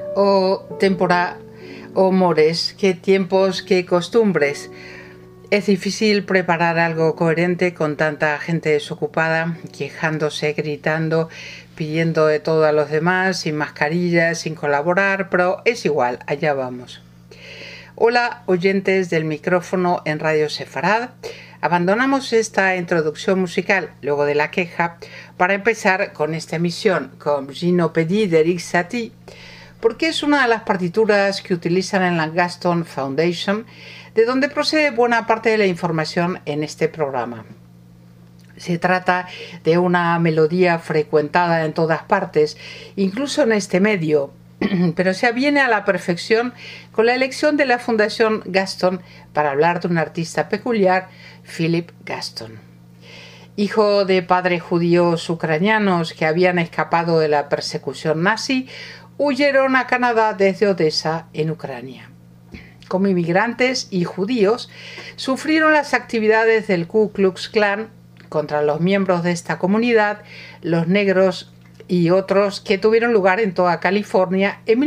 Oh tempora, oh mores, qué tiempos, qué costumbres. Es difícil preparar algo coherente con tanta gente desocupada, quejándose, gritando, pidiendo de todo a los demás, sin mascarillas, sin colaborar, pero es igual, allá vamos. Hola, oyentes del micrófono en Radio Sefarad. Abandonamos esta introducción musical, luego de la queja, para empezar con esta emisión, con Gynopédie d'Éric Satie, porque es una de las partituras que utilizan en la Gaston Foundation, de donde procede buena parte de la información en este programa. Se trata de una melodía frecuentada en todas partes, incluso en este medio, pero se aviene a la perfección con la elección de la Fundación Gaston para hablar de un artista peculiar, Philip Gaston. Hijo de padres judíos ucranianos que habían escapado de la persecución nazi, huyeron a Canadá desde Odessa, en Ucrania. Como inmigrantes y judíos, sufrieron las actividades del Ku Klux Klan contra los miembros de esta comunidad, los negros y otros, que tuvieron lugar en toda California en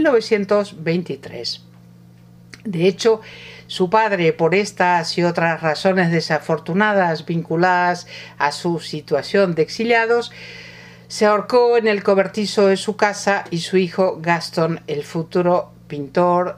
1923. De hecho, su padre, por estas y otras razones desafortunadas vinculadas a su situación de exiliados, se ahorcó en el cobertizo de su casa y su hijo Gaston, el futuro pintor,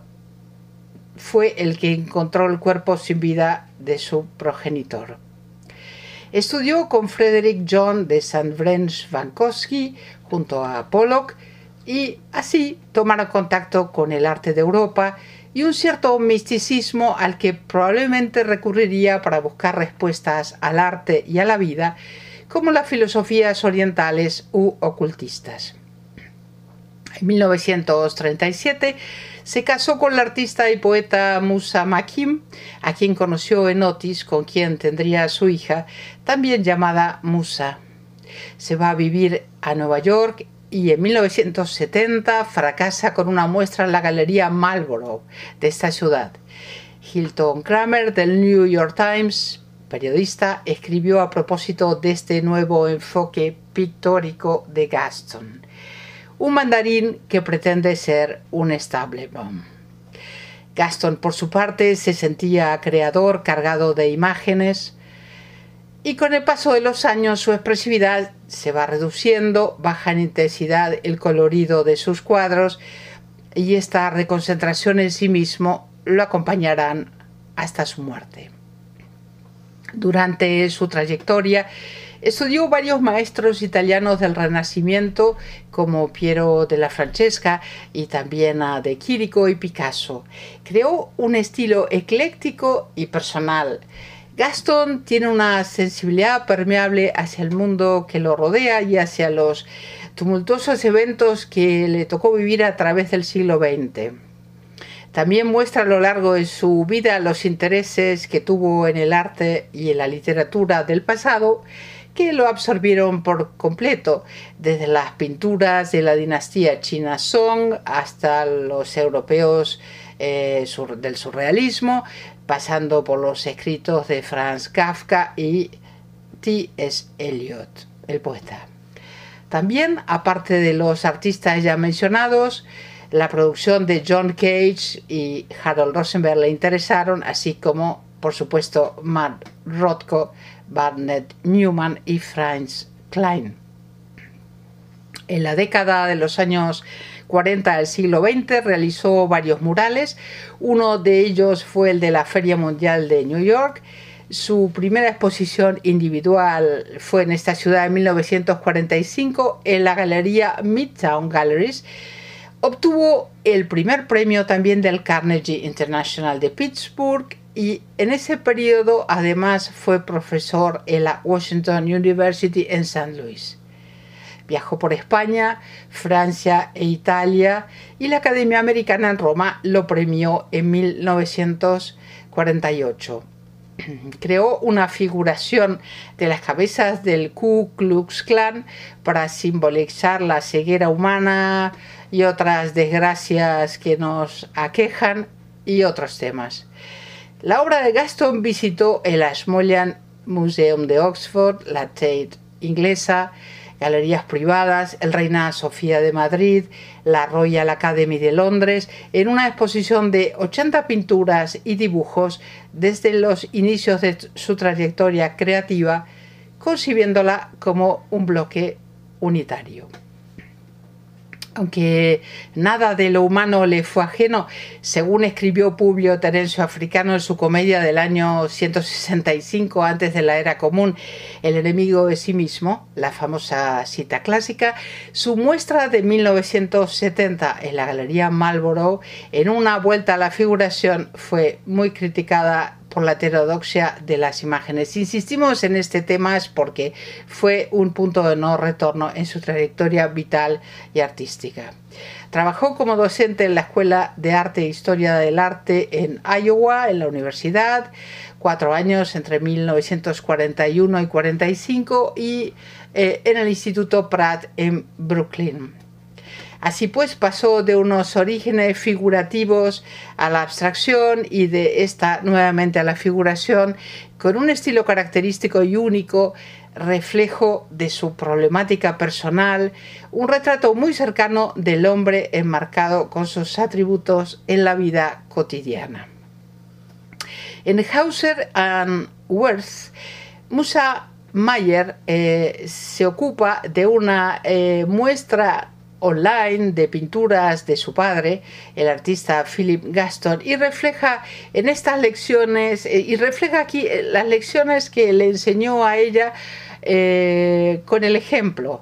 fue el que encontró el cuerpo sin vida de su progenitor. Estudió con Frederick John de St. Wankowski junto a Pollock y así tomaron contacto con el arte de Europa y un cierto misticismo al que probablemente recurriría para buscar respuestas al arte y a la vida, como las filosofías orientales u ocultistas. En 1937 se casó con la artista y poeta Musa Makim, a quien conoció en Otis, con quien tendría a su hija, también llamada Musa. Se va a vivir a Nueva York y en 1970 fracasa con una muestra en la Galería Marlborough de esta ciudad. Hilton Kramer del New York Times, periodista, escribió a propósito de este nuevo enfoque pictórico de Gaston: un mandarín que pretende ser un Stablebaum. Gaston, por su parte, se sentía creador, cargado de imágenes, y con el paso de los años su expresividad se va reduciendo, baja en intensidad el colorido de sus cuadros, y esta reconcentración en sí mismo lo acompañarán hasta su muerte. Durante su trayectoria, estudió varios maestros italianos del Renacimiento como Piero della Francesca y también a De Chirico y Picasso. Creó un estilo ecléctico y personal. Gaston tiene una sensibilidad permeable hacia el mundo que lo rodea y hacia los tumultuosos eventos que le tocó vivir a través del siglo XX. También muestra a lo largo de su vida los intereses que tuvo en el arte y en la literatura del pasado, que lo absorbieron por completo, desde las pinturas de la dinastía China Song hasta los europeos del surrealismo, pasando por los escritos de Franz Kafka y T.S. Eliot, el poeta. También, aparte de los artistas ya mencionados, la producción de John Cage y Harold Rosenberg le interesaron, así como, por supuesto, Matt Rothko, Barnett Newman y Franz Klein. En la década de los años 40 del siglo XX realizó varios murales. Uno de ellos fue el de la Feria Mundial de New York. Su primera exposición individual fue en esta ciudad en 1945 en la galería Midtown Galleries. Obtuvo el primer premio también del Carnegie International de Pittsburgh y en ese periodo además fue profesor en la Washington University en St. Louis. Viajó por España, Francia e Italia y la Academia Americana en Roma lo premió en 1948. Creó una figuración de las cabezas del Ku Klux Klan para simbolizar la ceguera humana y otras desgracias que nos aquejan y otros temas. La obra de Gaston visitó el Ashmolean Museum de Oxford, la Tate inglesa, galerías privadas, el Reina Sofía de Madrid, la Royal Academy de Londres, en una exposición de 80 pinturas y dibujos desde los inicios de su trayectoria creativa, concibiéndola como un bloque unitario. Aunque nada de lo humano le fue ajeno, según escribió Publio Terencio Africano en su comedia del año 165 antes de la era común, El enemigo de sí mismo, la famosa cita clásica, su muestra de 1970 en la Galería Marlborough, en una vuelta a la figuración, fue muy criticada por la heterodoxia de las imágenes. Insistimos en este tema es porque fue un punto de no retorno en su trayectoria vital y artística. Trabajó como docente en la Escuela de Arte e Historia del Arte en Iowa, en la universidad, 4 años entre 1941 y 45, y en el Instituto Pratt en Brooklyn. Así pues, pasó de unos orígenes figurativos a la abstracción y de esta nuevamente a la figuración, con un estilo característico y único, reflejo de su problemática personal, un retrato muy cercano del hombre enmarcado con sus atributos en la vida cotidiana. En Hauser and Wirth, Musa Mayer se ocupa de una muestra online de pinturas de su padre, el artista Philip Gaston, y refleja en estas lecciones, y refleja aquí las lecciones que le enseñó a ella con el ejemplo.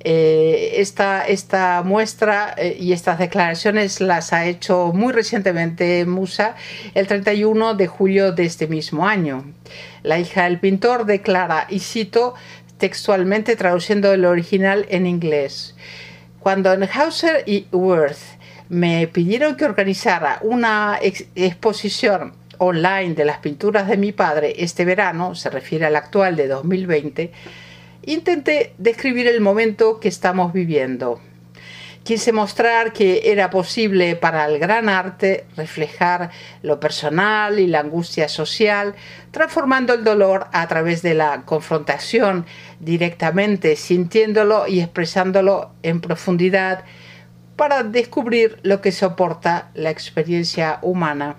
Esta muestra y estas declaraciones las ha hecho muy recientemente Musa, el 31 de julio de este mismo año. La hija del pintor declara, y cito textualmente traduciendo el original en inglés: cuando en Hauser y Wirth me pidieron que organizara una exposición online de las pinturas de mi padre este verano, se refiere al actual de 2020, intenté describir el momento que estamos viviendo. Quise mostrar que era posible para el gran arte reflejar lo personal y la angustia social, transformando el dolor a través de la confrontación, directamente sintiéndolo y expresándolo en profundidad, para descubrir lo que soporta la experiencia humana.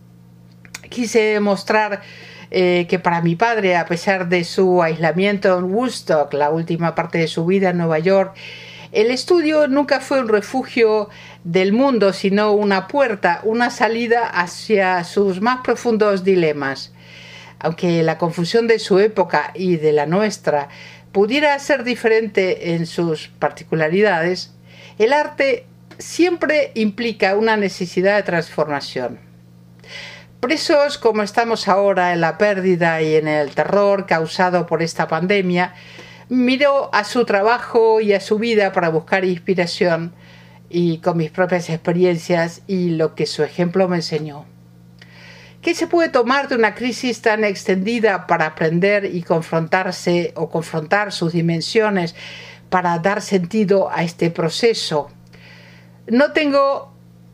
Quise mostrar que para mi padre, a pesar de su aislamiento en Woodstock, la última parte de su vida en Nueva York, el estudio nunca fue un refugio del mundo, sino una puerta, una salida hacia sus más profundos dilemas. Aunque la confusión de su época y de la nuestra pudiera ser diferente en sus particularidades, el arte siempre implica una necesidad de transformación. Presos como estamos ahora en la pérdida y en el terror causado por esta pandemia, miró a su trabajo y a su vida para buscar inspiración, y con mis propias experiencias y lo que su ejemplo me enseñó. ¿Qué se puede tomar de una crisis tan extendida para aprender y confrontarse o confrontar sus dimensiones para dar sentido a este proceso? No tengo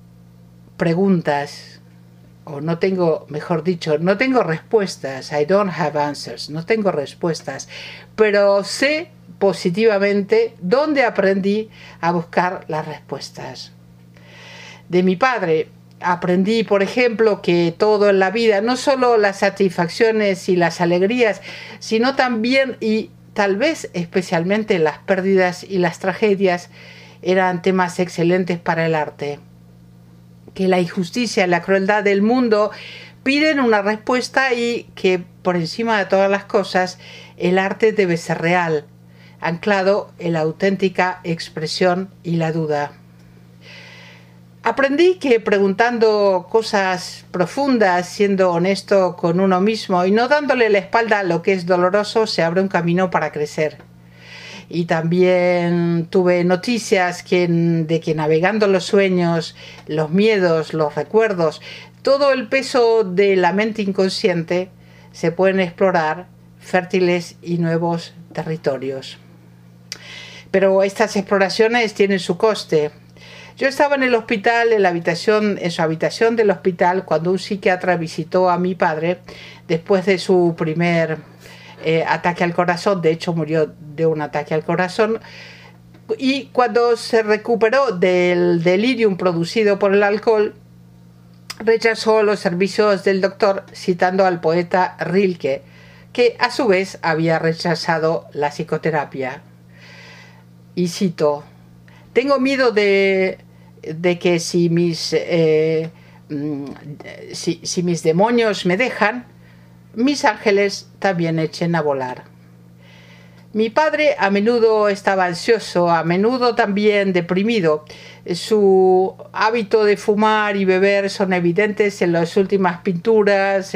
preguntas, o no tengo, mejor dicho, no tengo respuestas. I don't have answers. No tengo respuestas. Pero sé positivamente dónde aprendí a buscar las respuestas. De mi padre aprendí, por ejemplo, que todo en la vida, no solo las satisfacciones y las alegrías, sino también y tal vez especialmente las pérdidas y las tragedias, eran temas excelentes para el arte. Que la injusticia y la crueldad del mundo piden una respuesta, y que por encima de todas las cosas el arte debe ser real, anclado en la auténtica expresión y la duda. Aprendí que preguntando cosas profundas, siendo honesto con uno mismo y no dándole la espalda a lo que es doloroso, se abre un camino para crecer. Y también tuve noticias de que navegando los sueños, los miedos, los recuerdos, todo el peso de la mente inconsciente, se pueden explorar fértiles y nuevos territorios. Pero estas exploraciones tienen su coste. Yo estaba en el hospital, en su habitación del hospital, cuando un psiquiatra visitó a mi padre después de su primer ataque al corazón, de hecho murió de un ataque al corazón, y cuando se recuperó del delirium producido por el alcohol, rechazó los servicios del doctor, citando al poeta Rilke, que a su vez había rechazado la psicoterapia. Y cito: tengo miedo de que si mis demonios me dejan, mis ángeles también echen a volar. Mi padre a menudo estaba ansioso, a menudo también deprimido. Su hábito de fumar y beber son evidentes en las últimas pinturas,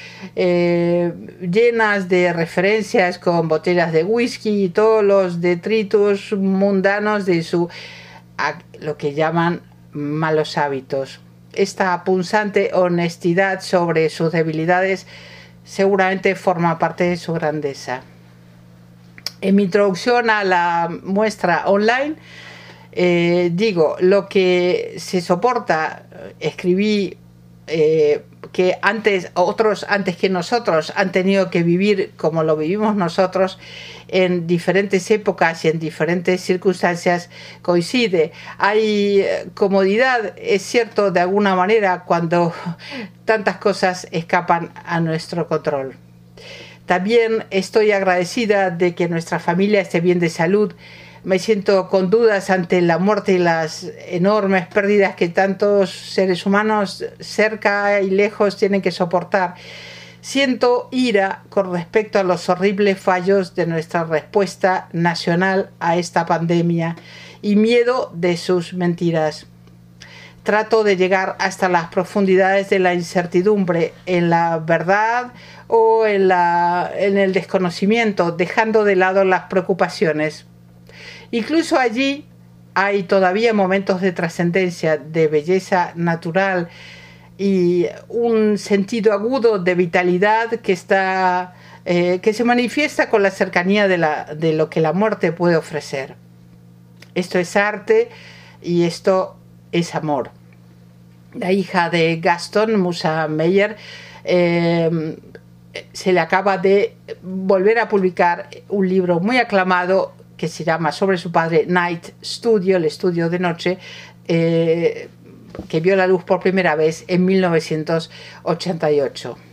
llenas de referencias con botellas de whisky y todos los detritus mundanos de lo que llaman malos hábitos. Esta punzante honestidad sobre sus debilidades seguramente forma parte de su grandeza. En mi introducción a la muestra online, digo, lo que se soporta, escribí que otros antes que nosotros han tenido que vivir como lo vivimos nosotros en diferentes épocas y en diferentes circunstancias, coincide. Hay comodidad, es cierto, de alguna manera, cuando tantas cosas escapan a nuestro control. También estoy agradecida de que nuestra familia esté bien de salud. Me siento con dudas ante la muerte y las enormes pérdidas que tantos seres humanos cerca y lejos tienen que soportar. Siento ira con respecto a los horribles fallos de nuestra respuesta nacional a esta pandemia y miedo de sus mentiras. Trato de llegar hasta las profundidades de la incertidumbre, en la verdad o en el desconocimiento, dejando de lado las preocupaciones. Incluso allí hay todavía momentos de trascendencia, de belleza natural y un sentido agudo de vitalidad que se manifiesta con la cercanía de lo que la muerte puede ofrecer. Esto es arte y esto es amor. La hija de Gaston, Musa Meyer, se le acaba de volver a publicar un libro muy aclamado que se llama sobre su padre, Night Studio, el estudio de noche, que vio la luz por primera vez en 1988.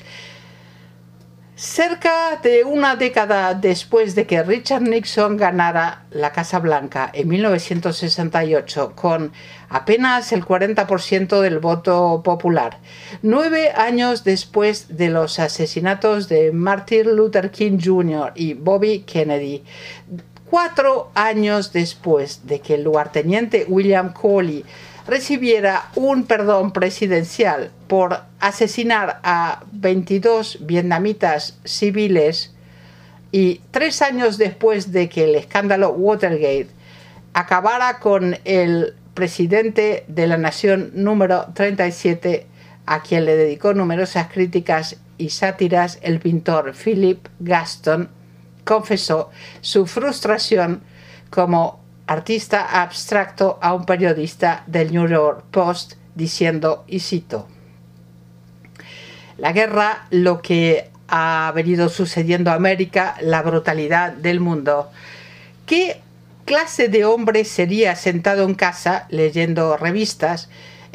Cerca de una década después de que Richard Nixon ganara la Casa Blanca en 1968 con apenas el 40% del voto popular, 9 años después de los asesinatos de Martin Luther King Jr. y Bobby Kennedy, 4 años después de que el lugarteniente William Cawley recibiera un perdón presidencial por asesinar a 22 vietnamitas civiles y 3 años después de que el escándalo Watergate acabara con el presidente de la nación número 37, a quien le dedicó numerosas críticas y sátiras, el pintor Philip Gaston confesó su frustración como artista abstracto a un periodista del New York Post diciendo, y cito: la guerra, lo que ha venido sucediendo a América, la brutalidad del mundo. ¿Qué clase de hombre sería sentado en casa leyendo revistas,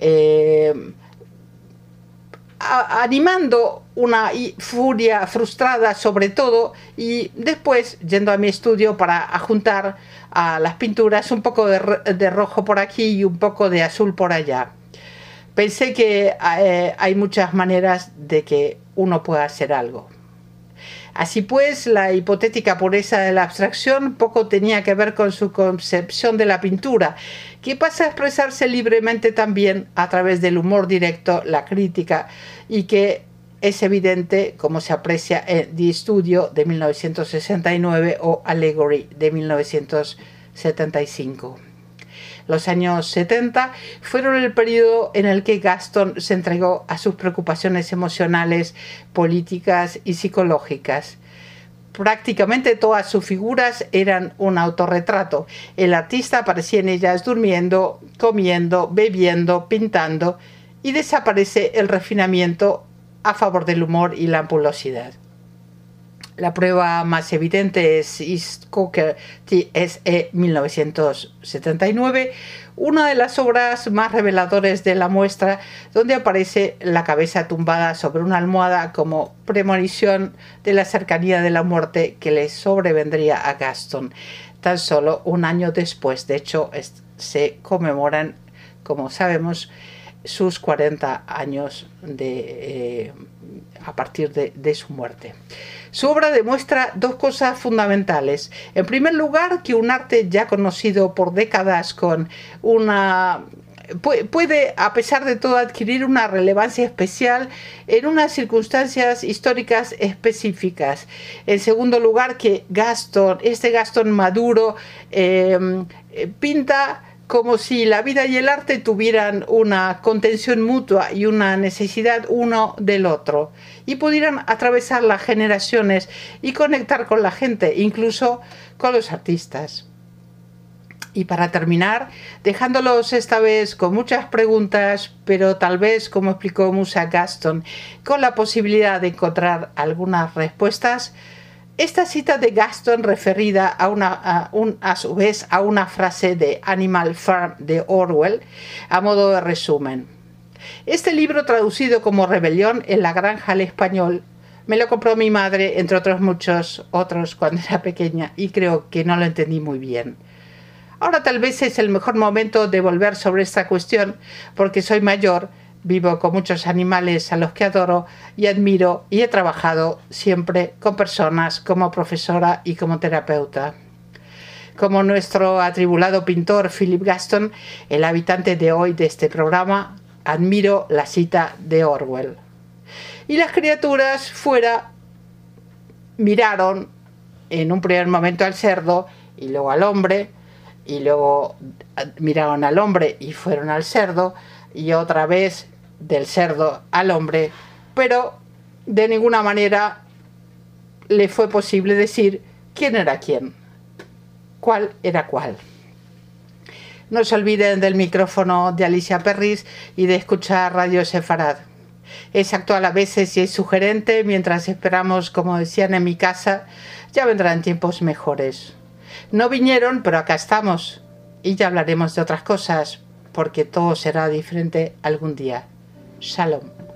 animando una furia frustrada sobre todo, y después yendo a mi estudio para adjuntar a las pinturas un poco de rojo por aquí y un poco de azul por allá? Pensé que hay muchas maneras de que uno pueda hacer algo. Así pues, la hipotética pureza de la abstracción poco tenía que ver con su concepción de la pintura, que pasa a expresarse libremente también a través del humor directo, la crítica, y que es evidente como se aprecia en The Studio de 1969 o Allegory de 1975. Los años 70 fueron el periodo en el que Gaston se entregó a sus preocupaciones emocionales, políticas y psicológicas. Prácticamente todas sus figuras eran un autorretrato. El artista aparecía en ellas durmiendo, comiendo, bebiendo, pintando, y desaparece el refinamiento a favor del humor y la ampulosidad. La prueba más evidente es East Coker TSE 1979, una de las obras más reveladoras de la muestra, donde aparece la cabeza tumbada sobre una almohada como premonición de la cercanía de la muerte que le sobrevendría a Gaston, tan solo un año después. De hecho, se conmemoran, como sabemos, sus 40 años a partir de su muerte. Su obra demuestra dos cosas fundamentales. En primer lugar, que un arte ya conocido por décadas puede, a pesar de todo, adquirir una relevancia especial en unas circunstancias históricas específicas. En segundo lugar, que este Gaston maduro, pinta como si la vida y el arte tuvieran una contención mutua y una necesidad uno del otro, y pudieran atravesar las generaciones y conectar con la gente, incluso con los artistas. Y para terminar, dejándolos esta vez con muchas preguntas, pero tal vez, como explicó Musa Gaston, con la posibilidad de encontrar algunas respuestas, esta cita de Gaston, referida a su vez a una frase de Animal Farm de Orwell, a modo de resumen. Este libro, traducido como Rebelión en la granja al español, me lo compró mi madre, entre otros muchos otros, cuando era pequeña, y creo que no lo entendí muy bien. Ahora tal vez es el mejor momento de volver sobre esta cuestión, porque soy mayor, vivo con muchos animales a los que adoro y admiro, y he trabajado siempre con personas como profesora y como terapeuta. Como nuestro atribulado pintor Philip Gaston, el habitante de hoy de este programa, admiro la cita de Orwell. Y las criaturas fuera miraron en un primer momento al cerdo y luego al hombre, y luego miraron al hombre y fueron al cerdo, y otra vez del cerdo al hombre, pero de ninguna manera le fue posible decir quién era quién, cuál era cuál. No se olviden del micrófono de Alicia Perris y de escuchar Radio Sefarad. Es actual a veces y es sugerente, mientras esperamos, como decían en mi casa, ya vendrán tiempos mejores. No vinieron, pero acá estamos, y ya hablaremos de otras cosas, porque todo será diferente algún día. Shalom.